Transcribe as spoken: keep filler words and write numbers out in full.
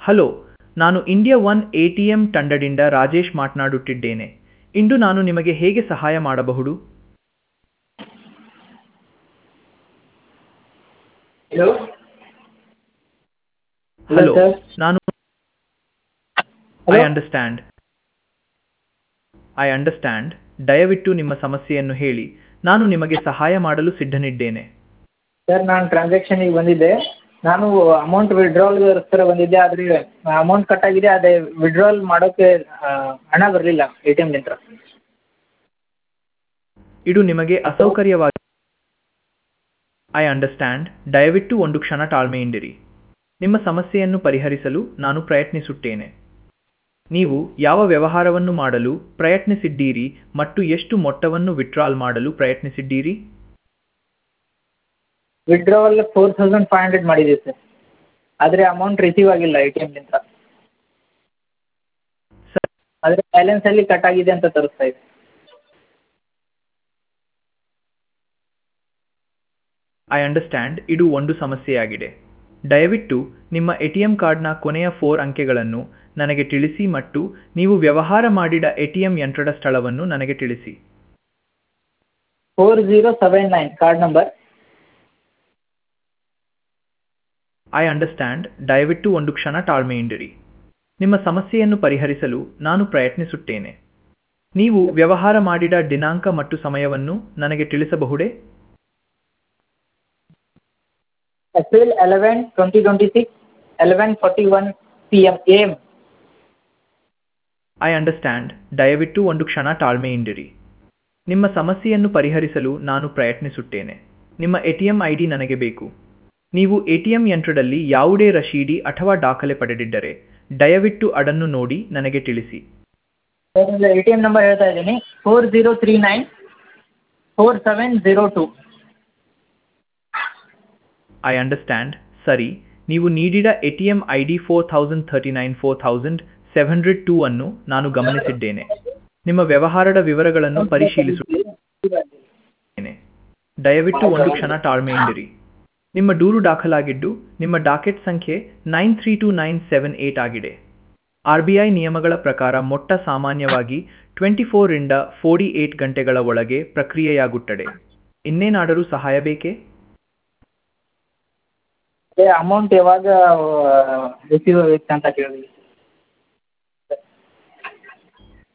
Hello, ನಾನು India one A T M ತಂಡದಿಂದ ರಾಜೇಶ್ ಮಾತನಾಡುತ್ತಿದ್ದೇನೆ. ಇಂದು ನಾನು ನಿಮಗೆ ಹೇಗೆ ಸಹಾಯ ಮಾಡಬಹುದು? Hello hello hello, sir. ನಾನು I hello understand I understand ದಯವಿಟ್ಟು ನಿಮ್ಮ ಸಮಸ್ಯೆಯನ್ನು ಹೇಳಿ. ನಾನು ನಿಮಗೆ ಸಹಾಯ ಮಾಡಲು ಸಿದ್ಧನಿದ್ದೇನೆ. ಸರ್, ನಾನು ಟ್ರಾನ್ಸಾಕ್ಷನಿಗೆ ಬಂದಿದ್ದೆ. ನಾನು ಅಮೌಂಟ್ ವಿಡ್ರಾಲ್ಗೋಸ್ಕರ ಬಂದಿದ್ದೆ, ಆದರೆ ಅಮೌಂಟ್ ಕಟ್ ಆಗಿದೆ. ಅದೇ ವಿಡ್ರಾಲ್ ಮಾಡೋಕ್ಕೆ ಆ, ಹಣ ಬರಲಿಲ್ಲ ಎ ಟಿ ಎಮ್ನಿಂದ. ಇದು ನಿಮಗೆ ಅಸೌಕರ್ಯವಾಗಿ ಐ ಅಂಡರ್ಸ್ಟ್ಯಾಂಡ್ ದಯವಿಟ್ಟು ಒಂದು ಕ್ಷಣ ತಾಳ್ಮೆಯಿಂದಿರಿ. ನಿಮ್ಮ ಸಮಸ್ಯೆಯನ್ನು ಪರಿಹರಿಸಲು ನಾನು ಪ್ರಯತ್ನಿಸುತ್ತೇನೆ. ನೀವು ಯಾವ ವ್ಯವಹಾರವನ್ನು ಮಾಡಲು ಪ್ರಯತ್ನಿಸಿದ್ದೀರಿ ಮತ್ತು ಎಷ್ಟು ಮೊತ್ತವನ್ನು ವಿತ್ಡ್ರಾಲ್ ಮಾಡಲು ಪ್ರಯತ್ನಿಸಿದ್ದೀರಿ? Withdrawal four thousand five hundred ಮಾಡಿದೆ ಸರ್, ಆದರೆ ಅಮೌಂಟ್ ರಿಸೀವ್ ಆಗಿಲ್ಲ ಎ ಟಿ ಎಮ್ನಿಂದ. ಸರ್, ಆದರೆ ಬ್ಯಾಲೆನ್ಸಲ್ಲಿ ಕಟ್ ಆಗಿದೆ ಅಂತ ತೋರಿಸ್ತಾ ಇದೆ. ಐ ಅಂಡರ್ಸ್ಟ್ಯಾಂಡ್ ಇದು ಒಂದು ಸಮಸ್ಯೆಯಾಗಿದೆ. ದಯವಿಟ್ಟು ನಿಮ್ಮ ಎ ಟಿ ಎಂ ಕಾರ್ಡ್ನ ಕೊನೆಯ ಫೋರ್ ಅಂಕೆಗಳನ್ನು ನನಗೆ ತಿಳಿಸಿ ಮತ್ತು ನೀವು ವ್ಯವಹಾರ ಮಾಡಿದ ಎ ಟಿ ಎಂ ಯಂತ್ರದ ಸ್ಥಳವನ್ನು ನನಗೆ ತಿಳಿಸಿ. Four zero seven nine card number. I understand ದಯವಿಟ್ಟು ಒಂದು ಕ್ಷಣ ತಾಳ್ಮೆಯಿಂದಿರಿ. ನಿಮ್ಮ ಸಮಸ್ಯೆಯನ್ನು ಪರಿಹರಿಸಲು ನಾನು ಪ್ರಯತ್ನಿಸುತ್ತೇನೆ. ನೀವು ವ್ಯವಹಾರ ಮಾಡಿದ ದಿನಾಂಕ ಮತ್ತು ಸಮಯವನ್ನು ನನಗೆ ತಿಳಿಸಬಹುದೇ? April eleven twenty twenty six eleven forty one P M A M. I understand ದಯವಿಟ್ಟು ಒಂದು ಕ್ಷಣ ತಾಳ್ಮೆಯಿಂದಿರಿ. ನಿಮ್ಮ ಸಮಸ್ಯೆಯನ್ನು ಪರಿಹರಿಸಲು ನಾನು ಪ್ರಯತ್ನಿಸುತ್ತೇನೆ. ನಿಮ್ಮ A T M I D ನನಗೆ ಬೇಕು. ನೀವು ಎ ಟಿ ಎಂ ಯಂತ್ರದಲ್ಲಿ ಯಾವುದೇ ರಶೀದಿ ಅಥವಾ ದಾಖಲೆ ಪಡೆದಿದ್ದರೆ ದಯವಿಟ್ಟು ಅದನ್ನು ನೋಡಿ ನನಗೆ ತಿಳಿಸಿ. Sir, A T M number ಹೇಳ್ತಾ ಇದ್ದೀನಿ. Four zero three nine four seven zero two. I understand ಸರಿ, ನೀವು ನೀಡಿದ A T M I D four thousand thirty nine four thousand seven hundred two ಅನ್ನು ನಾನು ಗಮನಿಸಿದ್ದೇನೆ. ನಿಮ್ಮ ವ್ಯವಹಾರದ ವಿವರಗಳನ್ನು ಪರಿಶೀಲಿಸುತ್ತೇನೆ. ದಯವಿಟ್ಟು ಒಂದು ಕ್ಷಣ ತಾಳ್ಮೆಯಿಂದಿರಿ. ನಿಮ್ಮ ದೂರು ದಾಖಲಾಗಿದ್ದು ನಿಮ್ಮ ಡಾಕೆಟ್ ಸಂಖ್ಯೆ nine three two nine seven eight ಆಗಿದೆ. ಆರ್ ಬಿ ಐ ನಿಯಮಗಳ ಪ್ರಕಾರ ಮೊಟ್ಟ ಸಾಮಾನ್ಯವಾಗಿ ಟ್ವೆಂಟಿ ಫೋರಿಂದ ಫೋರ್ಟಿ ಏಟ್ ಗಂಟೆಗಳ ಒಳಗೆ ಪ್ರಕ್ರಿಯೆಯಾಗುತ್ತದೆ. ಇನ್ನೇನಾದರೂ ಸಹಾಯ ಬೇಕೇ? ಅಮೌಂಟ್ ಯಾವಾಗ ರಿಸೀವ್ ಆಗುತ್ತೆ ಅಂತ ಕೇಳಿದ್ವಿ.